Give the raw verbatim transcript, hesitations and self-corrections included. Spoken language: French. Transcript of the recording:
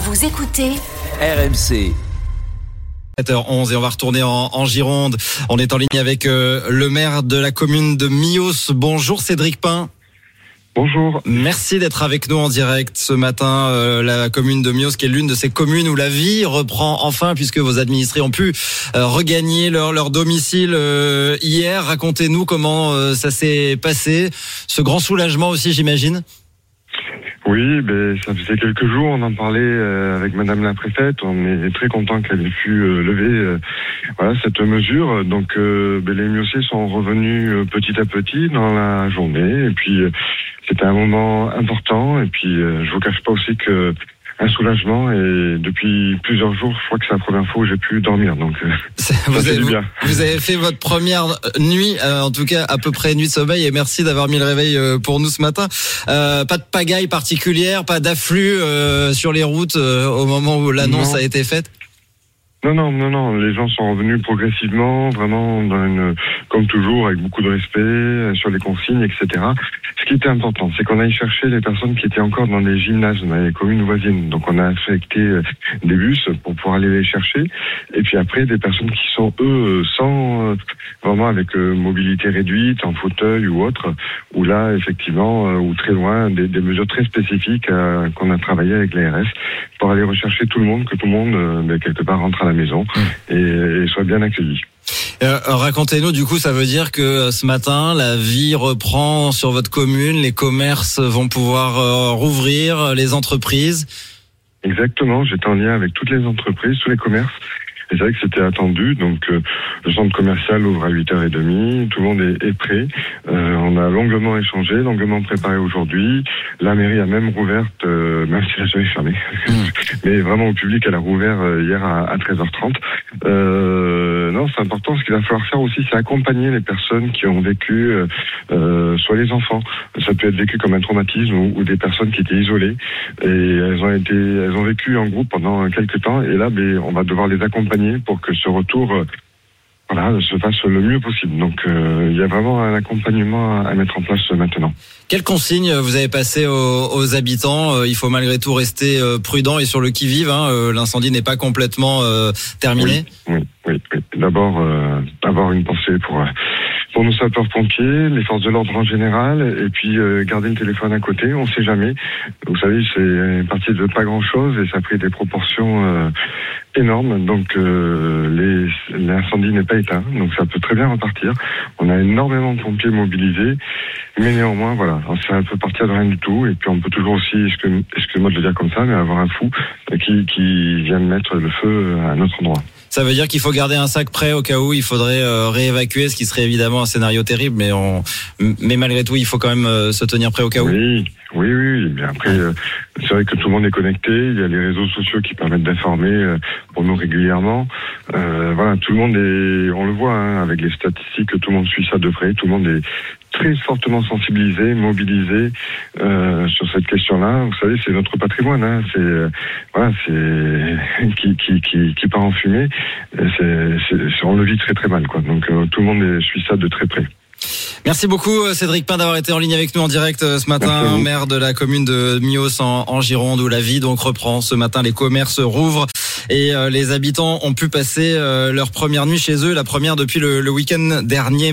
Vous écoutez R M C. sept heures onze et on va retourner en, en Gironde. On est en ligne avec euh, le maire de la commune de Mios. Bonjour Cédric Pin. Bonjour. Merci d'être avec nous en direct ce matin. Euh, la commune de Mios qui est l'une de ces communes où la vie reprend enfin puisque vos administrés ont pu euh, regagner leur, leur domicile euh, hier. Racontez-nous comment euh, ça s'est passé. Ce grand soulagement aussi, j'imagine. Oui, ben, ça faisait quelques jours, on en parlait euh, avec Madame la préfète. On est très content qu'elle ait pu euh, lever euh, voilà, cette mesure. Donc euh, ben, les Miosiers sont revenus euh, petit à petit dans la journée. Et puis euh, c'était un moment important. Et puis euh, je vous cache pas aussi que un soulagement, et depuis plusieurs jours, je crois que c'est la première fois où j'ai pu dormir. Donc euh, vous, ça fait avez, du bien. Vous avez fait votre première nuit, euh, en tout cas à peu près nuit de sommeil, et merci d'avoir mis le réveil euh, pour nous ce matin. Euh, pas de pagaille particulière, pas d'afflux euh, sur les routes euh, au moment où l'annonce Non. a été faite. Non, non, non, non. Les gens sont revenus progressivement, vraiment, dans une, comme toujours, avec beaucoup de respect, euh, sur les consignes, et cetera. Ce qui était important, c'est qu'on aille chercher les personnes qui étaient encore dans les gymnases, dans les communes voisines. Donc, on a affecté euh, des bus pour pouvoir aller les chercher. Et puis après, des personnes qui sont, eux, sans, euh, vraiment avec euh, mobilité réduite, en fauteuil ou autre, où là, effectivement, euh, ou très loin, des, des mesures très spécifiques euh, qu'on a travaillé avec l'A R S pour aller rechercher tout le monde, que tout le monde, euh, ben, quelque part, rentre à la maison et, et soit bien accueilli. Euh, racontez-nous, du coup, ça veut dire que ce matin, la vie reprend sur votre commune, les commerces vont pouvoir euh, rouvrir, les entreprises. Exactement, j'étais en lien avec toutes les entreprises, tous les commerces. Et c'est vrai que c'était attendu, donc euh, le centre commercial ouvre à huit heures trente, tout le monde est, est prêt. Euh, on a longuement échangé, longuement préparé aujourd'hui. La mairie a même rouvert, euh, même si elle est fermée, mmh. mais vraiment au public, elle a rouvert euh, hier à, à treize heures trente. Euh, non, c'est important, ce qu'il va falloir faire aussi, c'est accompagner les personnes qui ont vécu, euh, euh, soit les enfants, ça peut être vécu comme un traumatisme, ou, ou des personnes qui étaient isolées, et elles ont été, elles ont vécu en groupe pendant quelques temps, et là, ben, on va devoir les accompagner pour que ce retour euh, voilà, se fasse le mieux possible. Donc euh, il y a vraiment un accompagnement à, à mettre en place euh, maintenant. Quelles consignes vous avez passées aux, aux habitants? euh, Il faut malgré tout rester euh, prudent et sur le qui-vive. Hein, euh, l'incendie n'est pas complètement euh, terminé. Oui, oui, oui, oui. D'abord, euh, avoir une pensée pour... Euh, pour nos sapeurs-pompiers, les forces de l'ordre en général, et puis euh, garder le téléphone à côté, on ne sait jamais. Vous savez, c'est parti de pas grand-chose et ça a pris des proportions euh, énormes. Donc euh, les, l'incendie n'est pas éteint, donc ça peut très bien repartir. On a énormément de pompiers mobilisés, mais néanmoins, voilà, ça peut partir de rien du tout. Et puis on peut toujours aussi, excusez-moi de le dire comme ça, mais avoir un fou qui, qui vient mettre le feu à un autre endroit. Ça veut dire qu'il faut garder un sac prêt au cas où il faudrait euh, réévacuer, ce qui serait évidemment un scénario terrible, mais on, mais malgré tout, il faut quand même euh, se tenir prêt au cas où. Oui, oui, oui. Mais après, euh, c'est vrai que tout le monde est connecté. Il y a les réseaux sociaux qui permettent d'informer euh, pour nous régulièrement. Euh, voilà, tout le monde est, on le voit hein, avec les statistiques, tout le monde suit ça de près. Tout le monde est très fortement sensibilisé, mobilisé euh, sur cette question-là. Vous savez, c'est notre patrimoine. Hein. C'est euh, voilà, c'est qui qui qui qui part en fumée. C'est, c'est, c'est on le vit très très mal, quoi. Donc euh, tout le monde est, suit ça de très près. Merci beaucoup Cédric Pin d'avoir été en ligne avec nous en direct ce matin, maire de la commune de Mios en, en Gironde où la vie donc reprend. Ce matin, les commerces rouvrent et euh, les habitants ont pu passer euh, leur première nuit chez eux, la première depuis le, le week-end dernier.